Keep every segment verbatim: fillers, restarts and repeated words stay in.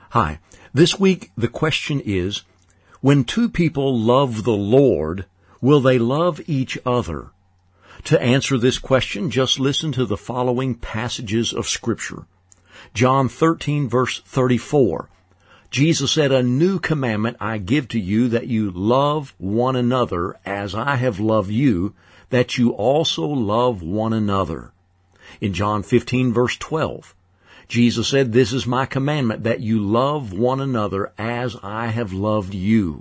Hi. This week the question is, when two people love the Lord, will they love each other? To answer this question, just listen to the following passages of Scripture. John thirteen, verse thirty-four. Jesus said, "A new commandment I give to you, that you love one another as I have loved you, that you also love one another." In John fifteen, verse twelve, Jesus said, "This is my commandment, that you love one another as I have loved you."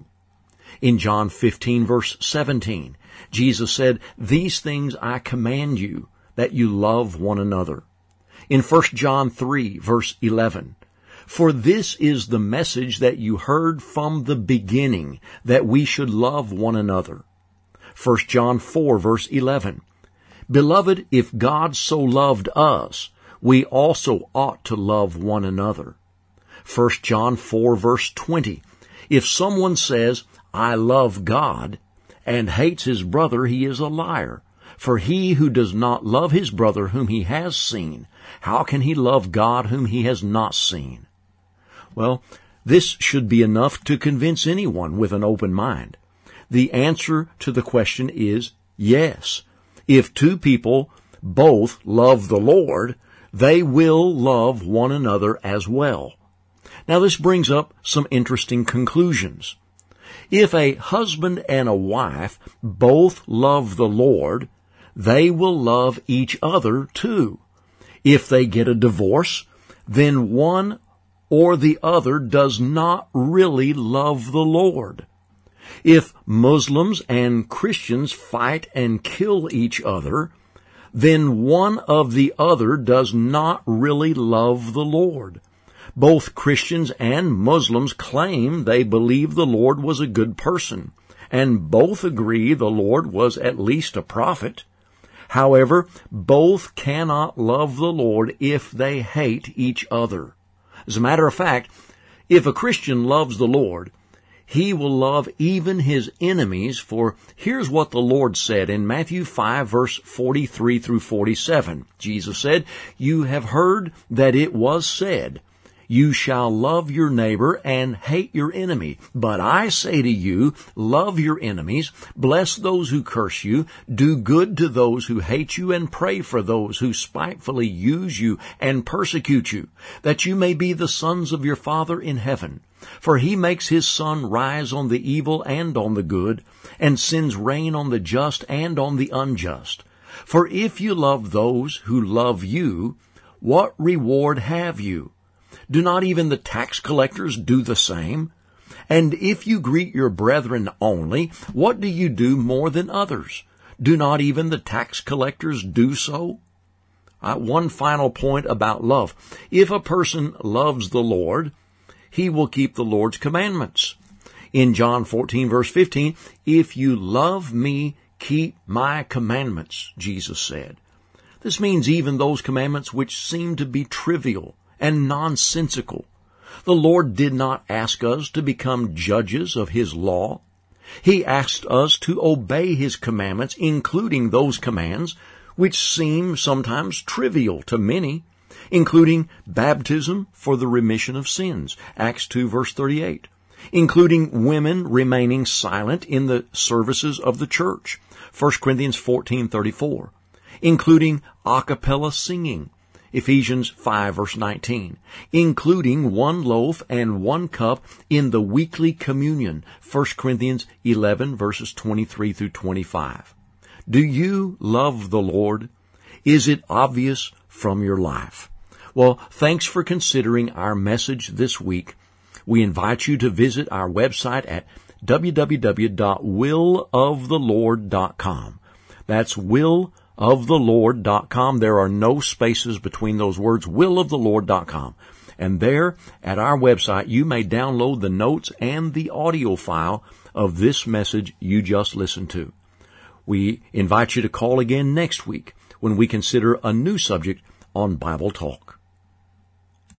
In John fifteen, verse seventeen, Jesus said, "These things I command you, that you love one another." In First John three, verse eleven, "For this is the message that you heard from the beginning, that we should love one another." First John four, verse eleven, "Beloved, if God so loved us, we also ought to love one another." First John four, verse twenty, "If someone says, 'I love God,' and hates his brother, he is a liar. For he who does not love his brother whom he has seen, how can he love God whom he has not seen?" Well, this should be enough to convince anyone with an open mind. The answer to the question is yes. If two people both love the Lord, they will love one another as well. Now this brings up some interesting conclusions. If a husband and a wife both love the Lord, they will love each other too. If they get a divorce, then one or the other does not really love the Lord. If Muslims and Christians fight and kill each other, then one of the other does not really love the Lord. Both Christians and Muslims claim they believe the Lord was a good person, and both agree the Lord was at least a prophet. However, both cannot love the Lord if they hate each other. As a matter of fact, if a Christian loves the Lord, he will love even his enemies, for here's what the Lord said in Matthew five, verse forty-three through forty-seven. Jesus said, "You have heard that it was said, 'You shall love your neighbor and hate your enemy.' But I say to you, love your enemies, bless those who curse you, do good to those who hate you, and pray for those who spitefully use you and persecute you, that you may be the sons of your Father in heaven. For he makes his sun rise on the evil and on the good, and sends rain on the just and on the unjust. For if you love those who love you, what reward have you? Do not even the tax collectors do the same? And if you greet your brethren only, what do you do more than others? Do not even the tax collectors do so?" Uh, one final point about love. If a person loves the Lord, he will keep the Lord's commandments. In John fourteen, verse fifteen, "If you love me, keep my commandments," Jesus said. This means even those commandments which seem to be trivial and nonsensical. The Lord did not ask us to become judges of His law. He asked us to obey His commandments, including those commands which seem sometimes trivial to many, including baptism for the remission of sins, Acts two, verse thirty-eight, including women remaining silent in the services of the church, First Corinthians fourteen, thirty-four, including a cappella singing, Ephesians five, verse nineteen, including one loaf and one cup in the weekly communion, First Corinthians eleven, verses twenty-three through twenty-five. Do you love the Lord? Is it obvious from your life? Well, thanks for considering our message this week. We invite you to visit our website at w w w dot will of the lord dot com. That's will of the lord dot com. There are no spaces between those words, will of the lord dot com. And there, at our website, you may download the notes and the audio file of this message you just listened to. We invite you to call again next week when we consider a new subject on Bible Talk.